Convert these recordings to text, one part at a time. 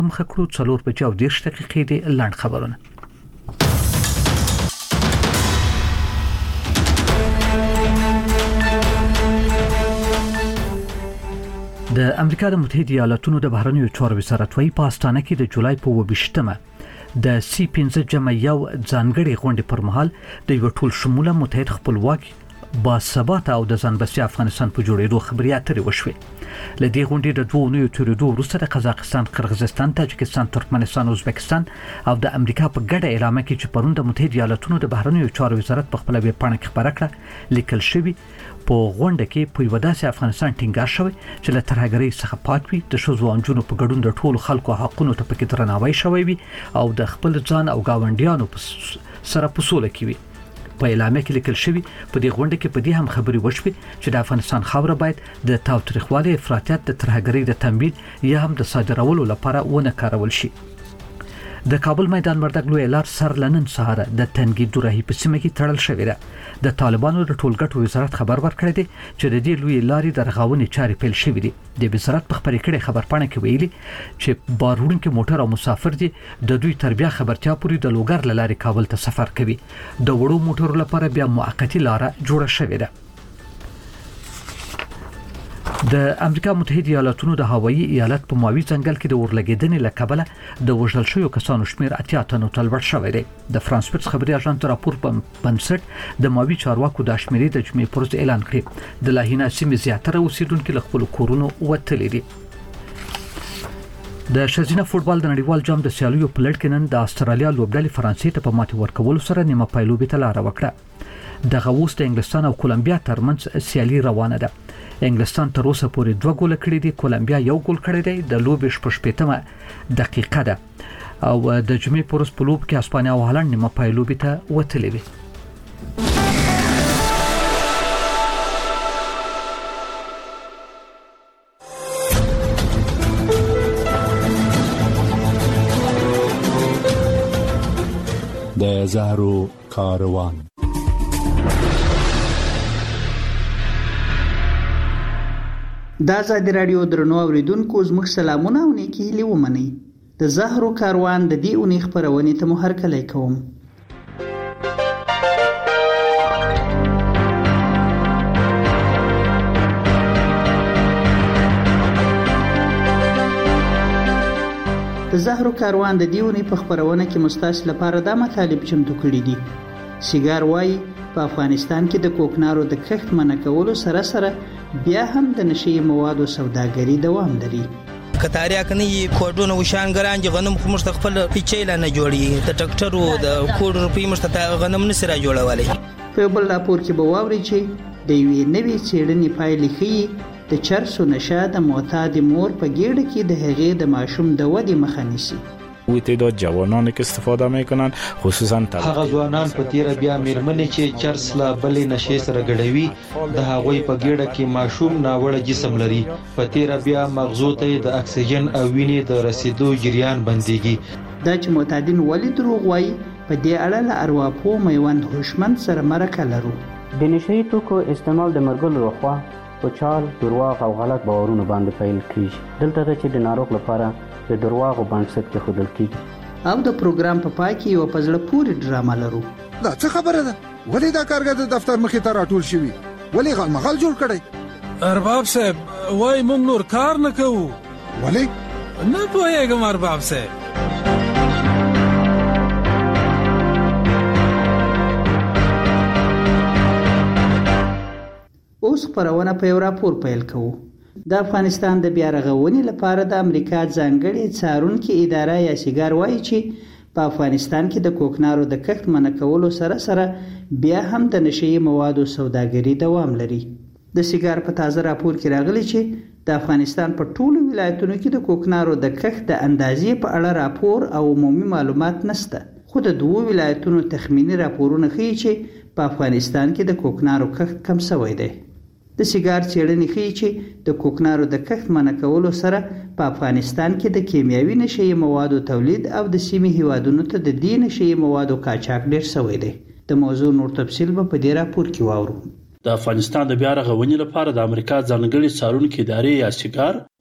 مخه کړو 4:20 دقیقې د لاند خبرونه. د امریکا د متحده ایالاتونو د بهرنیو چارو وزارت وايي په استانه کې د جولای په 28مه د C15 جمع یو ځانګړي غونډې پر مهال د یو ټول شموله متحد خپلواک با ثبات او د ځانبسي افغانستان په جوړېدو خبري اترې وشوې. لدې غونډې د دوه نوو تورېدو وروسته د قزاقستان، قرغیزستان، تاجکستان، ترکمنستان او ازبکستان او د امریکا په ګډه اعلامیه کې چې پرون د متحده ایالاتونو د بهرنیو چارو وزارت په خپل ویب پاڼه کې خبره کړه لیکل شوی په غونډه کې په یو داسې افغانستان ټینګار شوی چې له ترهګرۍ څخه پاک وي، د ښځو او نجونو په ګډون د ټولو خلکو حقونو ته پکې درناوی شوی وي او د خپل ځان او گاونډیانو سره په سوله کې وي. په اعلامیه کې لیکل شوی په دې غونډه کې په دې هم خبري وشوي چې د افغانستان خاوره باید د تاوتریخوالي، افراطیت، د ترهګرۍ د تنبیه یا هم د صادرولو لپاره ونه کارول شي. د کابل میدان وردګ لوی لار سر لنن سهار د تنګي دوراهي په سیمه کې تړل شوې ده. د طالبانو د ټولګټو وزارت خبر ورکړی دی چې د دې لوی لارې د رغونې چارې پیل شوې دي. د وزارت په خبرې کړي خبرپاڼه کې ویلي چې باروړونکو موټر او مسافر دي د دوی تربیه خبرتیا پوری د لوګر لارې کابل ته سفر کوي. د وړو موټرو لپاره بیا موقتی لار جوړه شوې ده. د امریکا متحده ایالاتونو د هوایي ایالت په ماوي ځنګل کې د اورلګیدنې لکبله د وژل شویو کسانو شمیر 80 تنو ته لوړ شوی دی. د فرانس پرس خبري اژانس راپور په بنسټ د ماوي چارواکو د شمیرې د جمعې پرز اعلان کړی د لاهینا سیمې زیاتره اوسیدونکو له خپل کورونو وتلي دي. د ښځینه فوتبال د نړیوال جام د سیالیو په لړ کې نن د استرالیا لوبډلې فرانسې ته په ماتې ورکولو سره نیمه پایلوبې ته لار وکړه. دغه اوس د انګلستان او کولمبیا ترمنځ سیالي روانه ده. انګلستان تر اوسه پورې 2 ګول کړي دي، کولمبیا 1 ګول کړی دی. د لوبې 18مه دقیقه ده او د جمعې پرس په لوب کې اسپانیا او هالند نیمه پایلوبې ته وتلي دي. د زهرو کاروان. دا ازادي رادیو درنو اوریدونکو زموږ سلامونه او نیکی هیلې ومنئ. د زهرو کاروان د دې اونۍ خبرونې ته مو هرکلی کوم. د زهرو کاروان د دې اونۍ په خبرونه کې مستاس لپاره دا مطالب چمتو کړي دي. سیګار وايي په افغانستان کې د کوکنارو د کښت منع کولو سره سره بیا هم د نشي موادو سوداګري دوام لري. کتاریا کني کوډونه وشانګران چې غنم خو مستقبل پیچیلا نه جوړي د ټکټرو د کوډ روپی مستته غنم نه سره جوړولای. په بل راپور کې به واوري چې د یوې نوې څېړنې پایلې ښیي د چرسو نشه د معتاد مور په ګېډه کې د هغې د ماشوم د ودې مخه نیسي. تعداد جوانان که استفاده میکنن خصوصا هغه ځوانان په تیر بیا میرمنې چې چرس لا بلې نشې سره ګډوي د هغوی په ګېډه کې ماشوم ناوړه جسم لري. په تیر بیا مغزو ته د اکسیجن او وینې د رسیدو جریان بنديږي. دا چې معتادین ولې دروغ وایي په دې اړه له ارواپوه میوند هوشمند سره مرکه لرو. د نشهیي توکو استعمال د مرګلو لخوا په چال، درواغ او غلط باورونو باندې پیل کیږي. دلته چې د ناروغ لپاره د درواغو بنسټ کې خودل کیږي. او د پروګرام په پای کې یو پزړه پوری ډرامه لرو. دا څه خبره ده؟ ولې دا کارګر د دفتر مخې ته راټول شوی؟ ولې غلمغال جوړ کړی؟ ارباب صاحب وای موږ نور کار نه کوو. ولې؟ نه پوهیږم ارباب صاحب. اوس خبرونه په یو راپور پیل کوو. د افغانستان د بیا رغونې لپاره د امریکا ځانګړې څارونکې اداره یا سیګار وایي چې په افغانستان کې د کوکنارو د کښت منع کولو سره سره بیا هم د نشي موادو سوداګري دوام لري. د سیګار په تازه راپور کې راغلي چې د افغانستان په ټولو ولایتونو کې د کوکنارو د کښت د اندازې په اړه راپور او عمومي معلومات نشته. خو د دوه ولایتونو تخمینی راپورونه ښیي چې په افغانستان کې د کوکنارو کښت کم شوی دی. د سیګار څېړنې ښیي چې د کوکنارو د کښت منع کولو سره په افغانستان کې د کیمیاوي نشي موادو تولید او د سیمې هیوادونو ته د دې نشي موادو قاچاق ډېر شوی دی. د موضوع نور تفصیل په دې راپور کې واورو. د افغانستان د بیا رغونې لپاره د امریکا ځانګړې څارونکې ادارې یا سیګار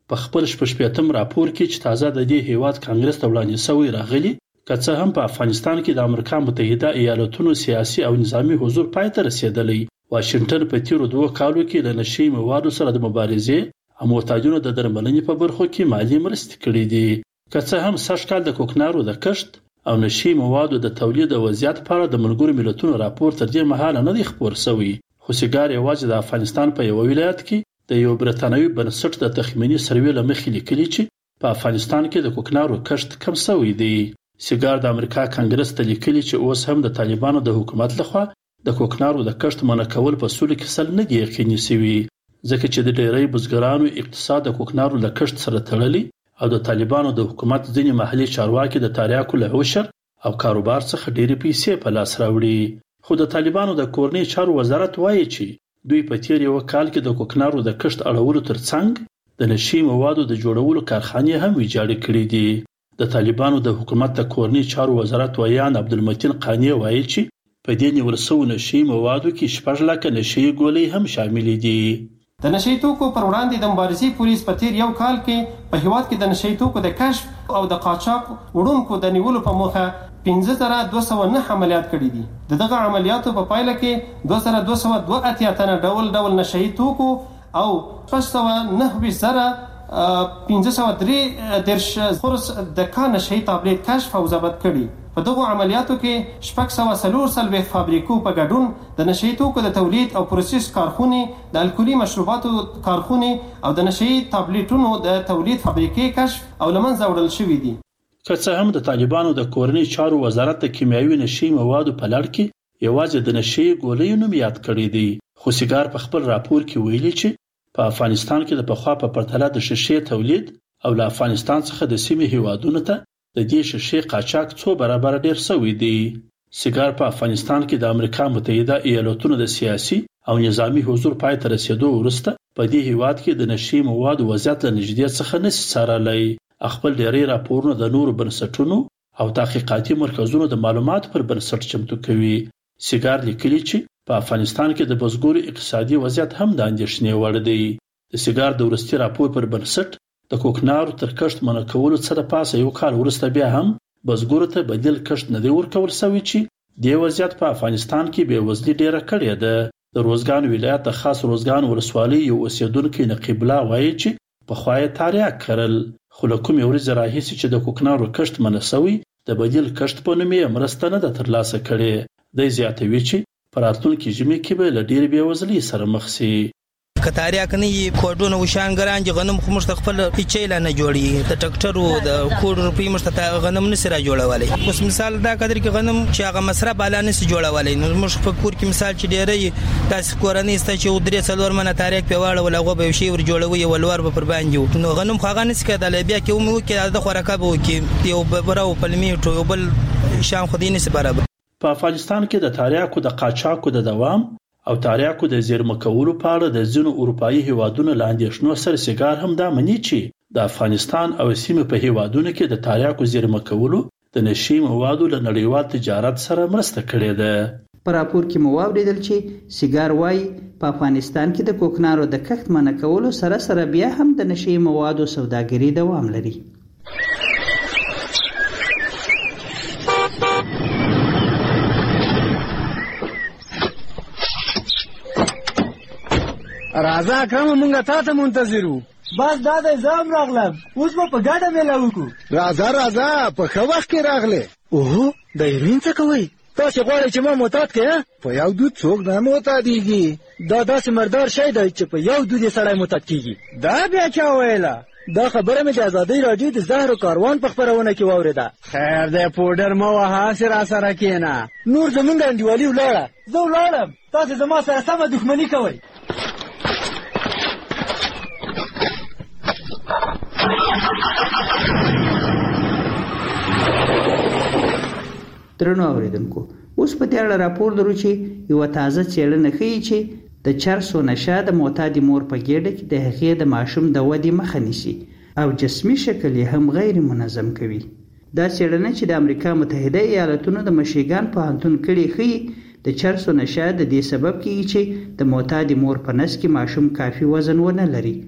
په خپل شپږم راپور کې چې تازه د دې هیواد کانګرس ته وړاندې شوی راغلی که څه هم په افغانستان کې د امریکا متحده ایالاتونو سیاسي او نظامی حضور پای ته رسیدلی واشنگټن په تیرو 2 کالو کې د نشي موادو سره د مبارزې او معتادینو د درملنې په برخو کې مالی مرستې کړې دي که څه هم سږ کال د کوکنارو د کښت او نشي موادو د تولید او وضعیت په اړه د ملګرو ملتونو راپور تر دې مهاله نه دی خپور شوی خو سیګار یوازې د افغانستان په یو ولایت کې د یو برتانوي بنسټ د تخمینی سروې لمخې لیکلي چې په افغانستان کې د کوکنارو کښت کم شوی دی سیګار د امریکا کانګرس ته لیکلي چې اوس هم د طالبانو د حکومت لخوا د کوکنارو د کښت منع کول په سولې کې سل نه دی یقیني شوی ځکه چې د ډېری بزګرانو اقتصاد د کوکنارو له کښت سره تړلی او د طالبانو د حکومت ځینې محلي چارواکي د تریاکو له عشر او کاروبار څخه ډېرې پیسې په لاس راوړي خو د طالبانو د کورنۍ چارو وزارت وایي چې دوی په تیر یو کال کې د کوکنارو د کښت اړولو ترڅنګ د نشي موادو د جوړولو کارخانې هم ویجاړې کړې دي د طالبانو د حکومت د کورنۍ چارو وزارت ویان عبدالمتین قانی وایي چې په دې نیول شوو نشي موادو کې 6 لک نشي ګولۍ هم شامل دي د نشي توکو پر وړاندې د مبارزې پولیس په تیر یو کال کې په هیواد کې د نشي توکو د کشف او د قاچاق وړونکو د نیولو په موخه 15209 عملیات کړي دي دغه عملیاتو په پایله کې 2282 تنه ډول نشي توکو او 593 خورس د کان نشي تابلیت کشف او ضبط کړي په دغه عملیاتو کې 643 فابریکو په ګډون د نشي توکو د تولید او پروسس کارخونه د الکولي مشروباتو کارخونه او د نشي تابلیتونو د تولید فابریکې کشف او لمنځه وړل شوې دي که څه هم د طالبانو د کورنۍ چارو وزارت د کیمیاوي نشي موادو په لړ کې یوازې د نشي ګولۍ نوم یاد کړی دی خو سیګار په خپل راپور کې ویلي چې په افغانستان کې د پخوا په پرتله د شیشې تولید او له افغانستان څخه د سیمې هیوادونو ته د دې شیشې قاچاق 2 برابر ډیر شوی دی سیګار په افغانستان کې د امریکا متحده ایالاتونو د سیاسي او نظامی حضور پای ته رسیدو وروسته په دې هیواد کې د نشي موادو وضعیت له نږدې څخه نشي څارلی خپل ډیری راپورونه د نورو بنسټونو او تحقیقاتي مرکزونو د معلوماتو پر بنسټ چمتو کوي سیګار لیکلي چې په افغانستان کې د بزګرو اقتصادي وضعیت هم د اندېښنې وړ دی د سیګار د ورستي راپور پر بنسټ د کوکنارو تر کښت منع کولو سره پاسه یو کال وروسته بیا هم بزګرو ته بدیل کښت نه دی ورکول شوی چې د وضعیت په افغانستان کې به وزلي ډیره کړې ده د روزګان ولایت د خاص روزګان ولسوالۍ یو اوسیدونکو نقیب الله وایي چې په خوای تاریخ کړل خو له کومې ورځې راهیسې چې د کوکنارو کښت منع شوی د بدیل کښت په نوم یې مرسته نه ده ترلاسه کړې دی زیاتوي چې په راتلونکي ژمي کې به له ډېرې بېوزلۍ سره مخ شي که تاریخ نه یي کوډونه وشانګران چې غنم خو مشت خپل پیچیلا نه جوړي د ټکټرو د کوډ روپی مشت غنم نه سره جوړولای اوس مثال دا قدر کې غنم چې هغه مصرف بالا نه سي جوړولای نو مش په کور کې مثال چې ډېرې تاسو کورنۍ ست چې ودرې څلور منه تاریخ په واړه ولغه به شي ور جوړوي ولور به پر باندې نو غنم خو هغه نه سي کېدل بیا کې مو کې د خوراکه به کې یو براو پلمیټو یو بل شام خدي نه سي برابر په افغانستان کې د تاریخو د قاچاقو د دوام او تاریخو د زیرمه کولو په اړه د ځینو اروپایي هیوادونو لاندې شنو سره سیګار هم دا مني چې د افغانستان او سیمه په هیوادونو کې د تاریخو زیرمه کولو د نشي موادو له نړیوال تجارت سره مرسته کړې ده په راپور کې مو واوریدل چې سیګار وايي په افغانستان کې د کوکنارو د کښت منع کولو سره بیا هم د نشي موادو سوداګري دوام لري راځه اکرم مونږه تاسو منتظرو بس دا د زام راغلم اوس په ګډه ملاو کو راځه په خو وخت کې راغله اوه د ایرین څه کوي تاسو غواړئ چې ما معتاد کړئ په یو دود څوک نه معتادیږي دا داسې مردار شی دی چې په یو دود سړی معتاد کیږي دا بیا چا ویلا دا خبره مې د ازادۍ راډیو د زهر کاروان په خبرونه کې واوریده خیر دی پودر مو وها سره کېنا نور زمونږ انډیوالي ولاړه زه ولاړم تاسو زما سره سمه دښمنی کوئ درنو اوریدونکو اوس په دې اړه راپور درو چې یو تازه څېړنه ښیي چې د چرسو نشه د معتادې مور په ګېډه کې د هغې د ماشوم د ودې مخه نیسي او جسمي شکل یې هم غیر منظم کوي دا څېړنه چې د امریکا متحده ایالاتونو د مشیګان پوهنتون کړې ښیي د چرسو نشه د دې سبب کیږي چې د معتادې مور په نس کې ماشوم کافي وزن ونه لري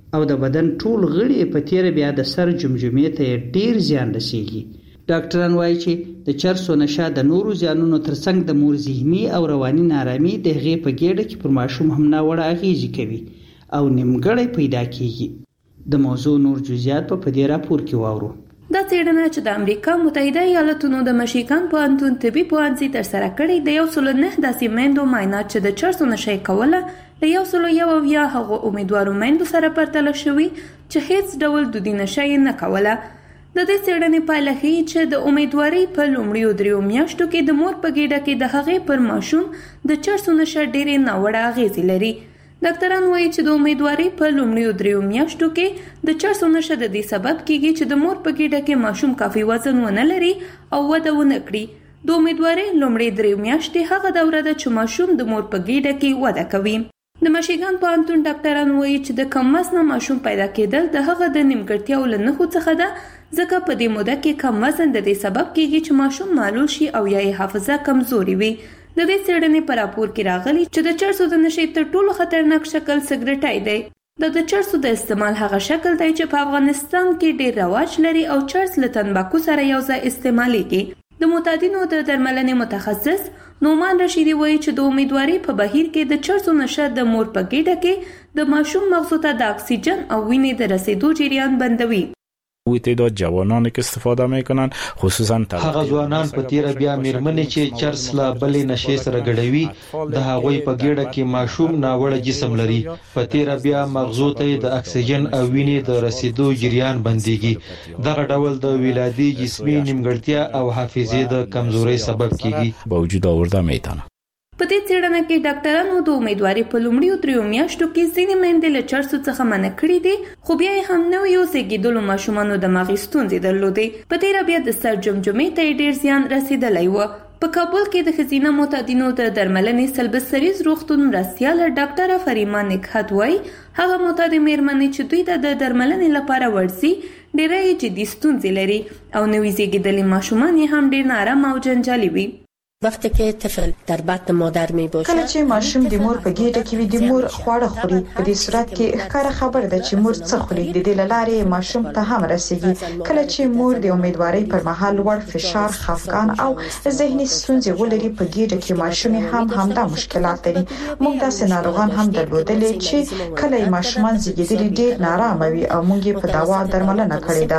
او د بدن ټول غړي په تیر بیا د سر جمجمې ته ډیر زیان رسیږي. ډاکټران وایي چې د چرسو نشه د نورو زیانونو ترڅنګ د مور ذهني او رواني نارامي د هغې په ګېډه کې پر ماشوم هم ناوړه اغېزې کوي او نیمګړی پیدا کیږي. د موضوع نور جزئیات په دې راپور کې واورو. دا څېړنه چې د امریکا متحده ایالاتونو د مشیګان پوهنتون طبي پوهنځي ترسره کړې د 109 داسې میندو معاینات چې د چرسو نشه یې کوله له 101 هغو امیدوارو میندو سره پرتله شوي چې هیڅ ډول دودي نشه یې نه کوله. د دې څېړنې پایله ښیي چې د امیدوارۍ په لومړیو 3 میاشتو کې د مور په ګېډه کې د هغې پر ماشوم د چرسو نشه ډېرې ناوړه اغېزې لري. ډاکټران وایي چې د امیدوارۍ په لومړیو 3 میاشتو کې د چرسو نشه د دې سبب کیږي چې د مور په ګېډه کې ماشوم کافي وزن ونه لري او وده ونه کړي. د امیدوارۍ لومړۍ 3 میاشتې هغه دوره ده چې ماشوم د مور په ګېډه کې وده کوي. د مشیګان پوهنتون ډاکټران وایي چې د کم وزنه ماشوم پیدا کېدل د هغه د نیمګړتیاو له نښو څخه ده، ځکه په دې موده کې کم وزن د دې سبب کیږي چې ماشوم معلول شي او یا یې حافظه کمزوري وي. د دې څېړنې په راپور کې راغلي چې د چرسو د نشې تر ټولو خطرناک شکل سګرټای دی. د چرسو د استعمال هغه شکل دی چې په افغانستان کې ډېر رواج لري او چرس له تنباکو سره یو ځای استعمالیږي. د معتادینو د درملنې متخصص نومان رشیدي وایي چې د امیدوارۍ په بهیر کې د چرسو نشه د مور په ګېډه کې د ماشوم مغزو ته د اکسیجن او وینې د رسیدو جریان بندوي. تعداد جوانانی که استفاده میکنن خصوصا هغه ځوانان په تیر بیا میرمنې چې چرس لا بلې نشې سره ګډوي د هغوی په ګېډه کې ماشوم ناوړه جسم لري. په تیر بیا مغزو ته د اکسیجن او وینې د رسیدو جریان بنديږي. دغه ډول د ولادي جسمي نیمګړتیا او حافظې د کمزورۍ سبب کیږي. به وجود آورده میتونه. په دې څېړنه کې ډاکټرانو د امیدوارۍ په لومړیو 3 میاشتو کې ځینې میندې له چرسو څخه منع کړي دي، خو بیا یې هم نویو زېږېدلو ماشومانو دماغي ستونزې درلودې. په تېره بیا د سر جمجمې ته ډېر زیان رسېدلی و. په کابل کې د ښځینه معتادینو د درملنې سلبسریز روغتون مرستیاله ډاکټره فریما نکهت وایي هغه معتادې میرمنې چې دوی ته د درملنې لپاره ورځي ډېری جدي ستونزې لري او نوي زېږېدلي ماشومان یې هم ډېر نارامه او جنجالي وي. وقتی که طفل در بطن مادر می باشه کله چې ماشوم د مور په ګېډه کې وي د مور خواړه خوري. په دې صورت کې ښکاره خبر ده چې مور څه خوري. د دې لارې ماشوم ته هم رسیږي. کله چې مور د امیدوارۍ پر مهال لوړ فشار، خفګان او ذهني ستونزې ولري په ګېډه کې ماشوم هم همدا مشکلات لري. موږ داسې ناروغان هم درلودلې چې کله یې ماشومان زیږېدلي ډېر نارامه وي او موږ یې په دوا درملنه کړې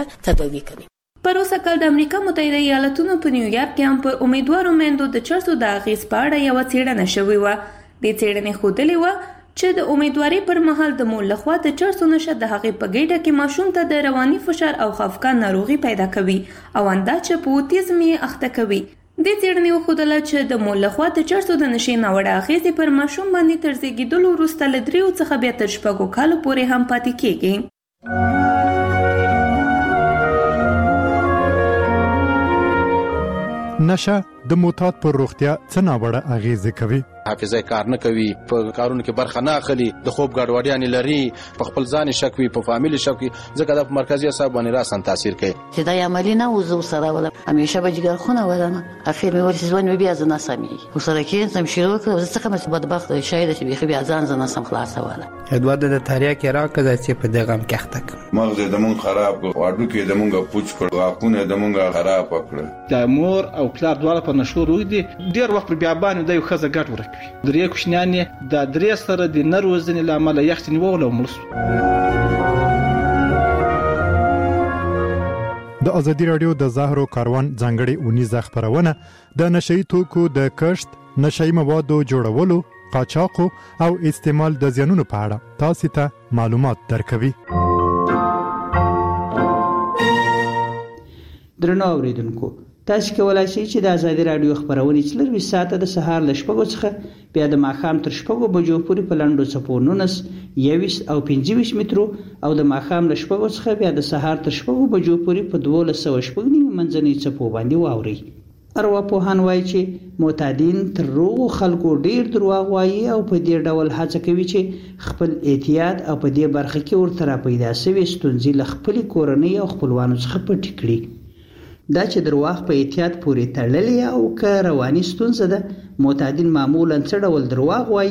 ده. پروسه کال د امریکا متحده ایالاتونو په نیویارک کې هم په امیدوارو میندو د چرسو د اغېز په اړه یوه څېړنه شوې وه. دې څېړنې ښودلې وه چې د امیدوارۍ پر مهال د مور لخوا د چرسو نشه د هغې په ګېډه کې ماشوم ته د رواني فشار او خفګان ناروغي پیدا کوي او اندا چې په اوتیزم یې اخته کوي. دې څېړنې وښودله چې د مور لخوا د چرسو د نشې ناوړه اغېزې پر ماشوم باندې تر زېږېدلو وروسته له 3 څخه بیا تر 6 کالو پورې هم پاتې کېږي. نشه د معتاد پر روغتیا څه ناوړه اغېزې کوي؟ حافظه کار نه کوي، په کارونو کې برخه نه اخلي، د خوب ګډوډیانې لري، په خپل ځان شک وي، په فامیل شک وي، ځکه د مرکزي اعصاب باندې راسن تاثیر کوي. چې دا عملی نه وزو سره ولا همیشه به جګر خونه ولنه اخر مې ورسې ځوان بیا ځنه سمي وسره کې سم شروع کړ څه کوم څه بدبخت شاید چې بیا ځان ځنه سم خلاص ولا ادواد د تاریخ کې راکړه چې په دغه مکحتک مغز د مون خراب واډو کې د مونږه پوچ کړ واقونه د مونږه خراب کړ. د مور او پلار دواړه په نشو روي دي ډیر وخت بیا باندې د یو خزه ګټ ورکوي. درې کوښنیانې د درې سره د نروزنې لامل یختنی وول او ملس. د ازادي رادیو د زهرو کاروان ځانګړي اونیزه خبرونه د نشئی توکو د کښت، نشئی موادو جوړولو، قاچاق او استعمال د زیانونو په اړه تاسو ته معلومات درکوي. درنو اوریدونکو، تاسو کولای شئ چې د ازادي رادیو خبرونه 24 ساعته د سهار ل 6 څخه بیا د ماښام تر 6 بجو پورې په لنډو څپو 19 21 او 25 مترو او د ماښام ل 6 څخه بیا د سهار تر 6 بجو پورې په 12.9 منځنۍ څپو باندې واوري. ارواپوهان وایي چې معتادین تر روغو خلکو ډیر دروغ وایي او په دې ډول هڅه کوي چې خپل احتیاط او په دې برخه کې ورته پیدا شوی ستونزې له خپل کورنۍ او خپلوانو څخه پټ کړي. دا چې درواغ په احتیاط پورې تړلې او که رواني ستونزه ده، معتادین معمولا څه ډول درواغ وایي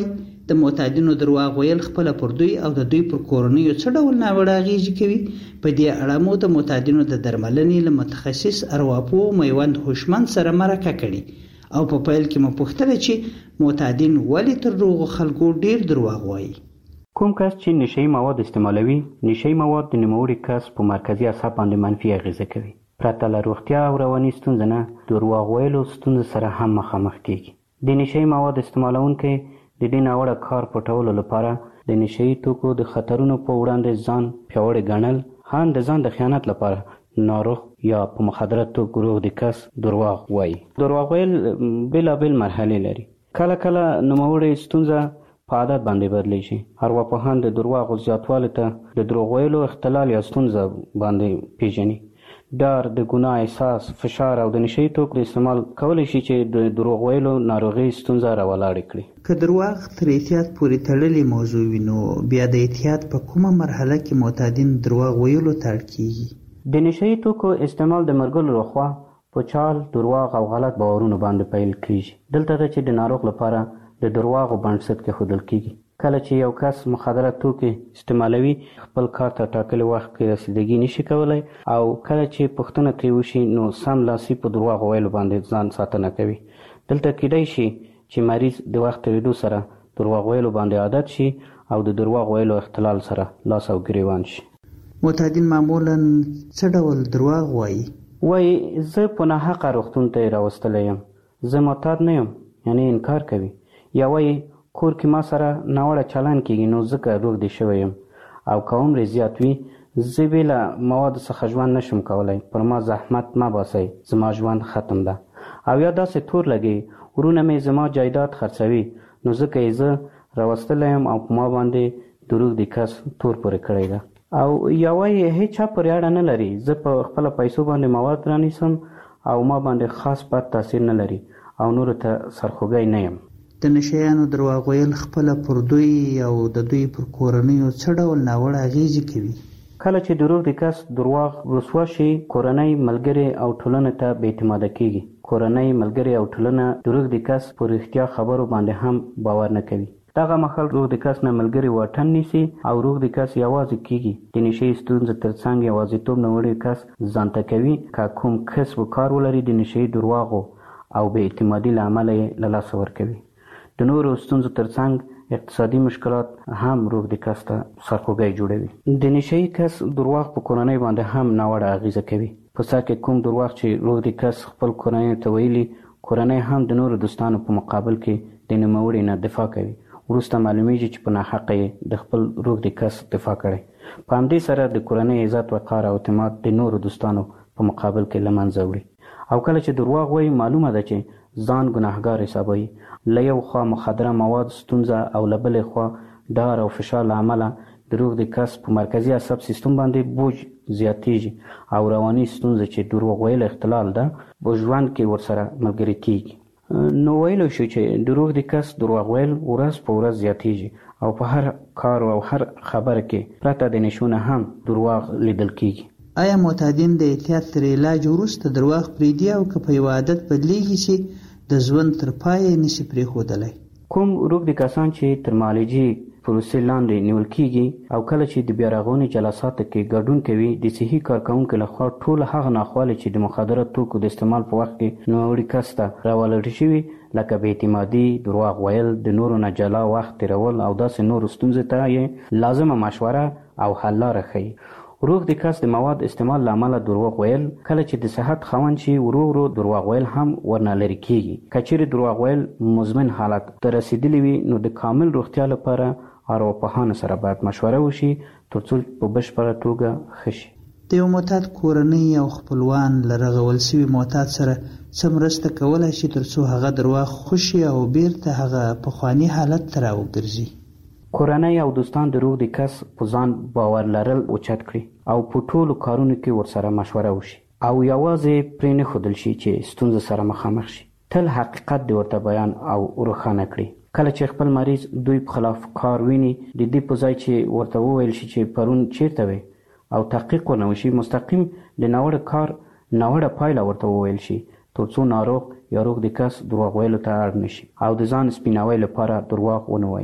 د معتادینو درواغ ویل خپل پر دوی او د دوی پر کورنیو څه ډول ناوړه اغیزې کوي. په دې اړه مو د معتادینو د درملنې له متخصص ارواپوه میوند هوشمند سره مرکه کړې او په پیل کې مو پوښتنه چې معتادین ولې تر دروغو خلکو ډیر درواغ وایي. کوم کس چې نشئی مواد استعمالوي، نشئی مواد د نوموړي کس په مرکزي اعصاب باندې منفي اغیزه کوي. پرته له روغتیا او رواني ستونزو نه درواغ ویلو ستونزو سره هم مخامخ کیږي. د نشئی مواد استعمالونکي د دې ناوړه کار پټولو لپاره د نشئی توکو د خطرونو په وړاندې ځان پیاوړی ګڼل، هم د ځان د خیانت لپاره ناروغ یا په مخدره توکو روغ د کس درواغ وایي. درواغ ویل بېلابېل مرحلې لري. کله کله نوموړې ستونزه په عادت باندې بدلیږي. ارواپوهان د درواغو زیاتوالي ته د دروغ ویلو اختلال یا ستونزه باندې پیژني. ډار، د ګناه احساس، فشار او د نشئی توکو د استعمال کولی شي چې د دروغ ویلو ناروغي ستونزه راولاړې کړي. که درواغ تر احتیاط پورې تړلې موضوع وي نو بیا د احتیاط په کومه مرحله کې معتادین درواغ ویلو ته اړ کیږي؟ د نشئی توکو استعمال د مرګلو لخوا په چال، درواغ او غلط باورونو باندې پیل کیږي. دلته ده چې د ناروغ لپاره د درواغو بنسټ کېښودل کیږي. کله چې یو کس مخدره توکي استعمالوي، خپل کار ته ټاکلي وخت کې رسیدګي نشي کولی او کله چې پوښتنه ترې وشي نو سملاسي په درواغ ویلو باندې ځان ساتنه کوي. دلته کیدای شي چې مریض د وخت تېرېدو سره درواغ ویلو باندې عادت شي او د درواغ ویلو اختلال سره لاس او ګریوان شي. معتادین معمولا څه ډول درواغ وایي؟ وایي زه په ناحقه روغتون ته راوستلی یم، زه معتاد نه یم، یعنې انکار کوي. یا وایي کور کې ما سره ناوړه چلن کېږي نو ځکه روغ دی شوی یم. او که عمر زیات وي، زه بې له موادو څخه ژوند نشم کولی، پر ما زحمت مه باسئ، زما ژوند ختم ده. او یا داسې تور لګي، ورونه مې زما جایداد خرڅوي نو ځکه یې زه راوستلی یم او په ما باندې د روغ دی کس تور پورې کړی ده. او یا وایي هیڅ چا پورې اړه نه لري، زه په خپله پیسو باندې مواد رانیسم او ما باندې خاص بد تاثیر نه لري او نورو ته سرخوږی نه یم. د نشیانو درواغ ویل خپله پر دوی او د دوی پر کورنیو څه ډول ناوړه اغیزې کوي؟ کله چې د روغ د کس درواغ رسوا شي، کورنۍ، ملګري او ټولنې ته بې اعتماده کیږي. کورنۍ، ملګري او ټولنه د روغ د کس پر رښتیا خبرو باندې هم باور نه کوي. دغه مهال روغ د کس نه ملګري واټن نیسي او روغ د کس یوازې کیږي. د نشې ستونزې ترڅنګ یوازیتوب نوړی کس ځانته کوي. که کوم کسب و کار ولري، د نشې درواغو او بې اعتمادي له امله یې له لاسه ورکوي. د نورو ستونزو ترڅنګ اقتصادي مشکلات هم روغ د کس ته سرخوږی جوړوي. د نشئی کس درواغ په کورنۍ باندې هم ناوړه اغیزه کوي. په سر کې کوم درواغ چې روغ د کس خپل کورنۍ ته ویلي، کورنۍ هم د نورو دوستانو په مقابل کې د نوموړي نه دفاع کوي. وروسته معلومیږي چې په ناحقه یې د خپل روغ د کس دفاع کړی. په همدې سره د کورنۍ عزت، وقار او اعتماد د نورو دوستانو په مقابل کې له منځه وړي. او کله چې درواغ وایي، معلومه ده چې ځان ګناهګار حسابوي. له یو خوا مخدره مواد ستونزه او له بلې خوا ډار او فشار له امله د روغ د کس په مرکزي عصب سیستم باندې بوج زیاتیږي او رواني ستونزه چې دروغ ویل اختلال ده په ژوند کې ورسره ملګري کیږي. نو ویلو شو چې د روغ د کس دروغ ویل ورځ په ورځ زیاتیږي او په هر کار او هر خبره کې پرته د نشونه هم دروغ لیدل کیږي. آیا معتادین د احتیاط تر علاج وروسته درواغ پرېږدي او که په یو عادت بدلیږي چې د ژوند تر پایه نشي پرېښودلی؟ کوم روغ د کسان چې تر معالجې پروسې لاندې نیول کیږي او کله چې د بیا رغونې جلساتو کې ګډون کوي، د صحي کارکوونکو لخوا ټول هغه ناخوالې چې د مخدره توکو د استعمال په وخت کې نوموړي کس ته راولړل شوي، لکه بې اعتمادي، درواغ ویل، د نورو نه جلا وخت تېرول او داسې نورو ستونزو ته یې لازمه مشوره او حل لاره ښیي. روغ د کس د مواد استعمال له امله دروغ ویل کله چې د صحت خاوند شي، ورو ورو دروغ ویل هم ورنه لرې کیږي. که چیرې دروغ ویل مزمن حالت ته رسیدلی وي نو د کامل روغتیا لپاره ارواپوهانو سره باید مشوره وشي ترڅو په بشپړه توګه ښه شي. د یو معتاد کورنۍ او خپلوان له رغول شوي معتاد سره څه مرسته کولی شي ترڅو هغه درواغ خوشي او بیرته هغه پخواني حالت ته راوګرځي؟ کورنۍ او دوستان د روغ د کس په ځان باور لرل اوچت کړي او په ټولو کارونو کې ورسره مشوره وشي او یوازې پرې نه ښودل شي چې ستونزه سره مخامخ شي. تل حقیقت د ورته بیان او روښانه کړي. کله چې خپل مریض دوی په خلاف کار ویني، د دې په ځای چې ورته وویل شي چې پرون چیرته وي او تحقیق ورنه وشي، مستقیم د ناوړه کار ناوړه پایله ورته وویل شي ترڅو ناروغ یا روغ د کس دروغ ویلو ته اړ نشي او د ځان سپیناوي لپاره دروغ ونه وایي.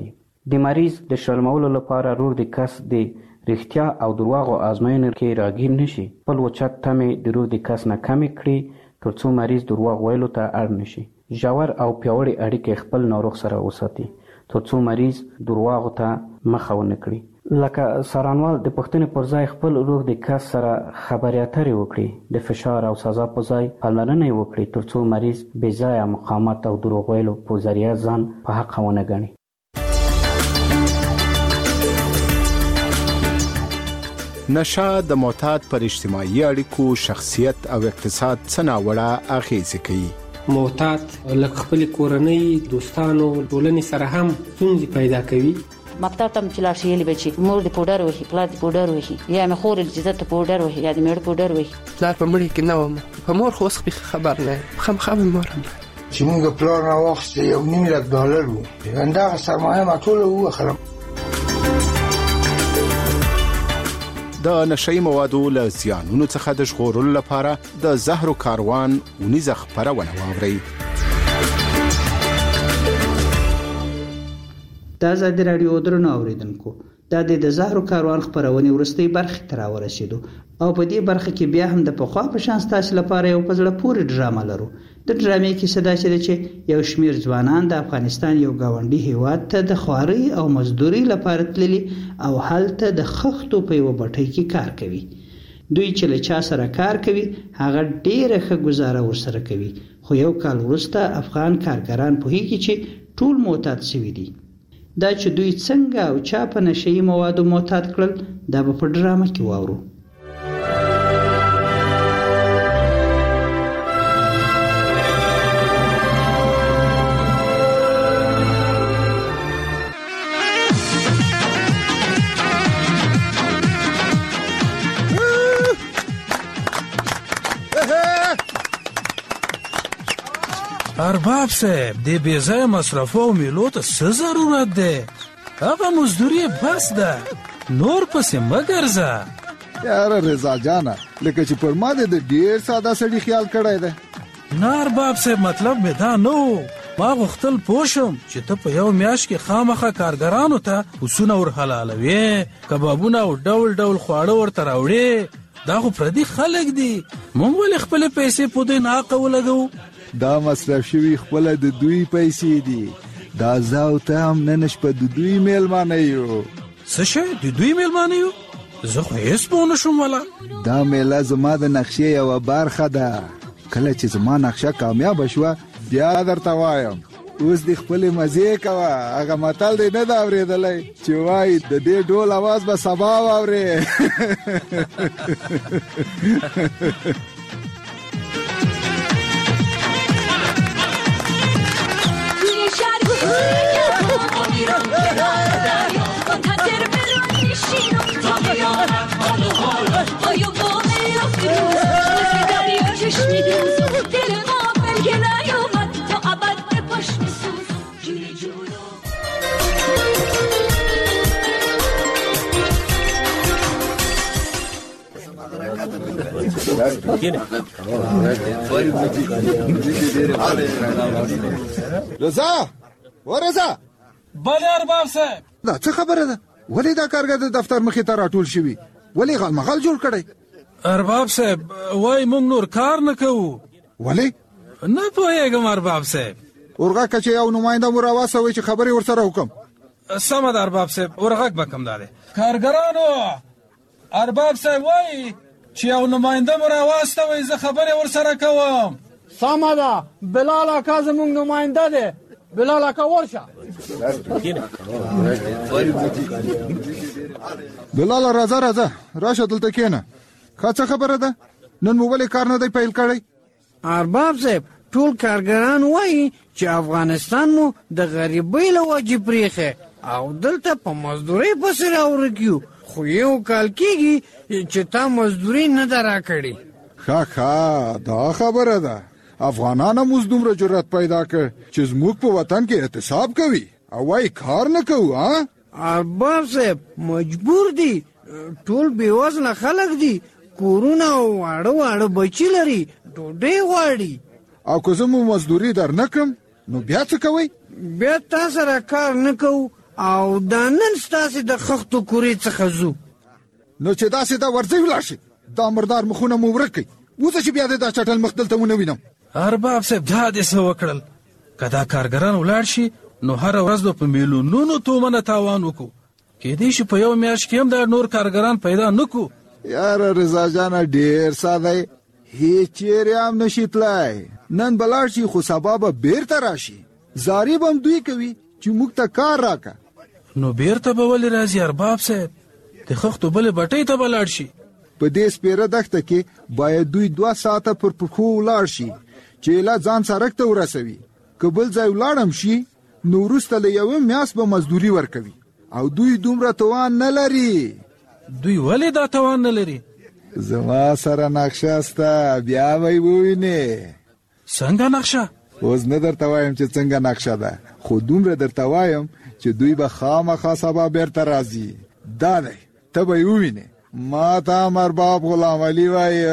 د مریض د شرمولو لپاره روغ د کس د رښتیا او درواغو آزموینو کې راګیر نشي. خپل اوچت تمې د روغ د کس نه کمې کړي تر څو مریض درواغ ویلو ته اړ نشي. ژور او پیاوړي اړیکې خپل ناروغ سره وساتي تر څو مریض درواغو ته مخه ونه کړي. لکه څارنوال د پوښتنې پر ځای خپل روغ د کس سره خبرې اترې وکړي، د فشار او سزا په ځای پاملرنه یې وکړي تر څو مریض بې ځایه مقاومت او دروغ ویلو په ذریعه ځان په حق ونه ګڼي. نشه د معتاد پر اجتماعي اړیکو، شخصیت او اقتصاد څه ناوړه اغېزې کوي. معتاد لکه خپل کورنۍ، دوستانو، ټولنې سره هم ستونزې پیدا کوي. مکتب ته چې لاړ شي یې به چې مور د پوډر وهي، پلار د پوډر وهي، یا مې خور چې زه ته پوډر وهي یا د میړه پوډر وهي. پلار په مړي کې نه وم، په مور خو اوس خبر نه یم، خامخا مې مور هم چې موږ پلار راواخیسته $1,000,000 وو، همدغه سرمایه ما ټوله ووخلم. د نشهیي موادو له زیانونو څخه د ژغورلو لپاره د زهرو کاروان اونیزه خپرونه واورئ. د ازادي راډیو درنو اوریدونکو، دا د زهرو کاروان خپرونې وروستۍ برخې ته راورسېدو او په دې برخه کې بیا هم د پخوا په شان ستاسو لپاره یو په زړه پورې ډرامه لرو. د ډرامې کیسه داسې ده چې یو شمېر ځوانان د افغانستان یو ګاونډي هیواد ته د خوارۍ او مزدورۍ لپاره تللي او هلته د خښتو په یوه بټۍ کې کار کوي. دوی چې له چا سره کار کوي هغه ډېره ښه ګزاره ورسره کوي، خو یو کال وروسته افغان کارګران پوهېږي چې ټول معتاد شوي دي. دا چې دوی څنګه او چا په نشهیي موادو معتاد کړل دا به په ډرامه کې واورو. ارباب صاحب د بې ځایه مصرفو او میلو ته څه ضرورت دی؟ هغه مزدوري بس ده، نور پسې مه ګرځه. یاره رضا جانه، لکه چې پر ما د ډېر ساده سړي خیال کړی دی. نه ارباب صاحب، مطلب مې دا نه و. ما غوښتل پوه شم چې ته په یو میاشت کې خامخا کارګرانو ته پسونه ور حلالوې، کبابونه او ډول ډول خواړه ورته راوړې. دا خو پردي خلک دي، موږ ولې خپلې پیسې په دوی ناحقه ولګوو؟ دا مصرف شوي خپله د دوی پیسې دي. دا زه او ته هم نن شپه د دوی میلمانه یو. څه شی د دوی میلمانه یو؟ زه خو هېڅ پوه نه شوم. والا دا میله زما د نقشې یوه برخه ده. کله چې زما نقشه کامیابه شوه بیا درته وایم. اوس دې خپلې مزې کوه. هغه متل دی نه ده اورېدلی چې وایي د دې ډول اواز به سبا واورې. رضا و رضا، بله ارباب صاحب. دا څه خبره ده؟ ولې دا کارګر د دفتر مخې ته راټول شوي؟ ولې غالمغال جوړ کړی؟ ارباب صاحب وای موږ نور کار نه کوو. ولې؟ نه پوهېږم ارباب صاحب. ورغه که چې یو نماینده مو راواستوئ چې خبرې ورسره وکړم. سمه ده ارباب صاحب، ورغږ به کوم. دا دی کارګرانو، ارباب صاحب وایي چې یو نماینده مو راواستوئ، زه خبرې ورسره کوم. سمه ده، بلال اکا زموږ نماینده دی. بلال اکا ورشه. بلال راځه راشه دلته کېنه. ښه څه خبره ده؟ نن مو ولې کار نه دی پیل کړی؟ ارباب صاحب ټول کارګران وایي چې افغانستان مو د غریبۍ له وجې پریښی او دلته په مزدورۍ پسې راورکیو، خو یو کال کېږي چې تا مزدوري نه ده راکړې. ښه دا خبره ده. افغانان هم اوس دومره جرأت پیدا کړ چې زموږ په وطن کې احتساب کوي او وایي کار نه کوو. ارباب صاحب مجبور دي، ټول بېوزله خلک دي، کورونه او واړه بچي لري، ډوډۍ غواړي. او که زه مو مزدوري در نه کړم نو بیا څه کوئ؟ بیا تا سره کار نه کوو او دا نن ستاسې د خښتو کورې څخه ځو. نو چې داسې دا ورځئ ولاړ شي، دا مردار مخونه مو ورک کړئ. اوسه چې بیا دې دا چټل مخ دلته ونه وینم. ارباب صاحب دا دې څه وکړل؟ که دا کارګران ولاړ شي نو هره ورځ به په میلیونونو تومنه تاوان وکړو. کېدای شي په یو میاشت کې هم دا نور کارګران پیدا نه کړو. یاره رضا جانه ډېر ساده هیڅ چیرې هم نشي تلای. نن به لاړ شي خو سبا به بیرته راشي. زاري به هم دوی کوي چې موږ ته کار راکړه. نو بیرته به ولې راځي ارباب صاحب؟ د خښتو بلې بټۍ ته به لاړ شي. په دې سپېره دښته کې باید دوی 2 ساعته پر پښو ولاړ شي چې لا ځان سرک ته ورسوي. که بل ځای ولاړم شي نو وروسته له یوه میاشت به مزدوري ورکوي او دوی دومره توان نه لري. دوی ولې دا توان نه لري؟ زما سره نقشه سته، بیا به یې ووینې. څنګه نقشه؟ اوس نه درته وایم چې څنګه نقشه ده، خو دومره درته وایم چې دوی به خامخا سبا بیرته راځي. دا دی، ته به یې ووینې. ما ته هم ارباب غلام علي وایي.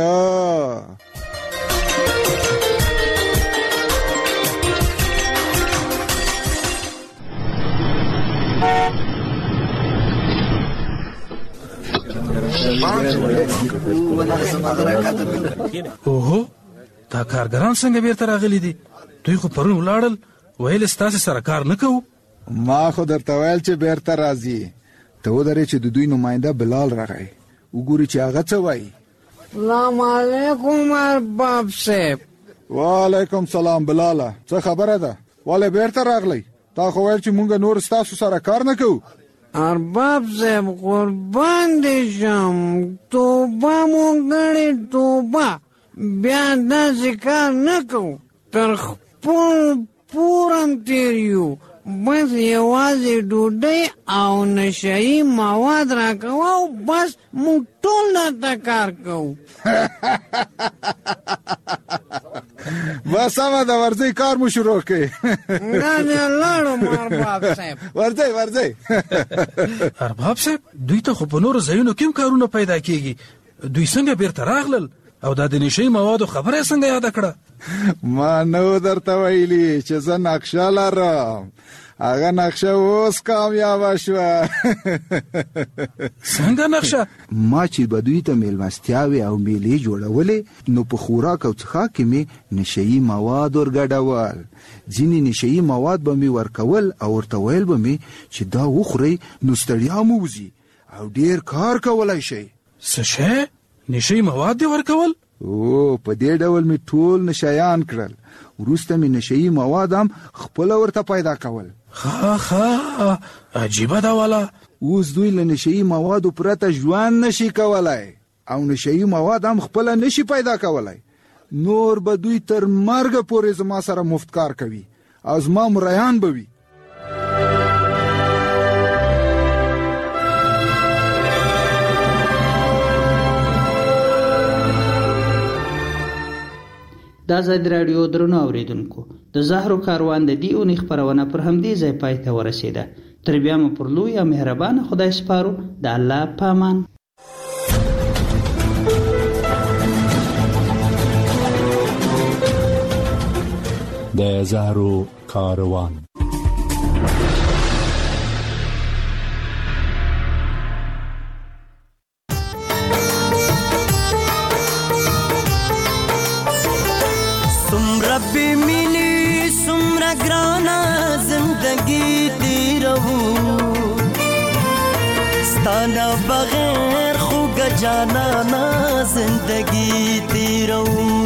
اوهو، دا کارګران څنګه بیرته راغلي دي؟ دوی خو پرون ولاړل، ویل ستاسې سره کار نه کوو. ما خو درته ویل چې بیرته راځي. ته ودرې چې د دوی نماینده بلال راغی، وګوري چې هغه څه وایي. سلام علیکم ارباب صاحب. وعلیکم سلام بلاله، څه خبره ده؟ ولې بیرته راغلی؟ تا خو ویل چې مونږ نور ستاسو سره کار نه کوو. ارباب صاحب قربان دې شم، توبه مو کړې توبه، بیا داسې کار نه کوو. تر خپل پورم تېر یو، بس یوازې ډوډۍ او نشهیي مواد راکوه او بس موږ ټول درته کار کوو. بس سمه ده، ورځئ کار مو شروع کړئ. ګرانې لاړم ارباب صاحب. ورځئ. ارباب صاحب دوی ته خو په نورو ځایونو کې هم کارونه پیدا کېږي. دوی څنګه بیرته راغلل او دا د نشهیي موادو خبره یې څنګه یاده کړه؟ ما نو درته ویلي چې زه نقشه لرم. هغه نقشه اوس کامیابه شوه. څنګه نقشه؟ ما چې به دوی ته میلمستیاوې او میلې جوړولې، نو په خوراک او څښاک کې مې نشهیي مواد ورګډول. ځینې نشهیي مواد به مې ورکول او ورته ویل به مې چې دا وخورئ نو ستړیا مو وځي او ډېر کار کولی شئ. څه شی؟ نشهیي مواد دې ورکول؟ او په دې ډول مې ټول نشهیان کړل. وروسته مې نشهیي مواد هم خپله ورته پیدا کول. ښه عجیبه ده والا. اوس دوی له نشهیي موادو پرته ژوند نشي کولی او نشهیي مواد هم خپله نشي پیدا کولی. نور به دوی تر مرګه پورې زما سره مفت کار کوي او زما مریان به وي. د آزادي راډیو درنو اوریدونکو، د زهرو کاروان د دې اونۍ خپرونه پر همدې ځای پای ته ورسېده. تر بیا مو پر لوی او مهربانه خدای سپارو. د الله په امان. د زهرو کاروان. ربی مینی سمرا گرانا زندگی تیرہو، ستانا بغیر خوگ جانانا زندگی تیرہو.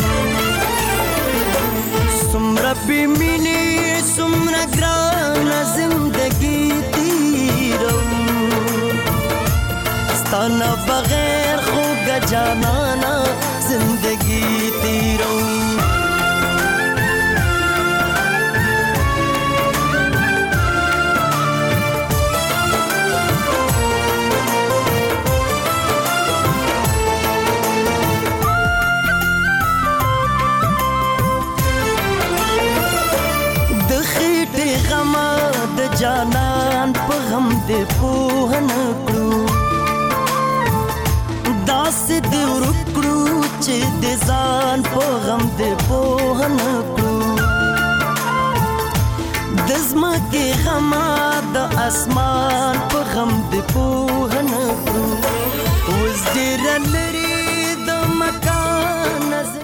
ربی مینی سمرا گرانا زندگی تیرہو، ستانا بغیر خوگ جانانا زندگی تیرہو. جانان په غم دې پوه نه کړو، داسې دې ورکړو چې د ځان په غم دې پوه نه کړو. د زمکه غما د اسمان په غم د پوه نه کړو. وز ډېر لري د مکان